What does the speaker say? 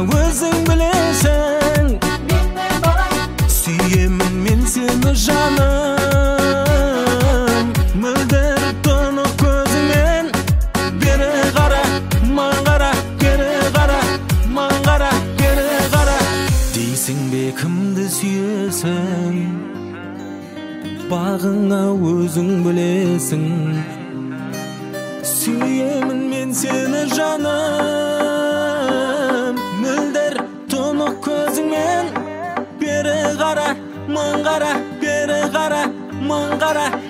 өзің білесің. Сүйемін мен сені жаным, мөлдір тұнық көзіңмен. Бері қара, маған қара, бері қара, маған қара, бері қара. Дейсің бе кімді сүйесің, бағыңа өзің білесің. Сүйемін мен сені жаным, мөлдір тұнық көзіңмен. Бері қара, маған қара, бері қара, маған қара.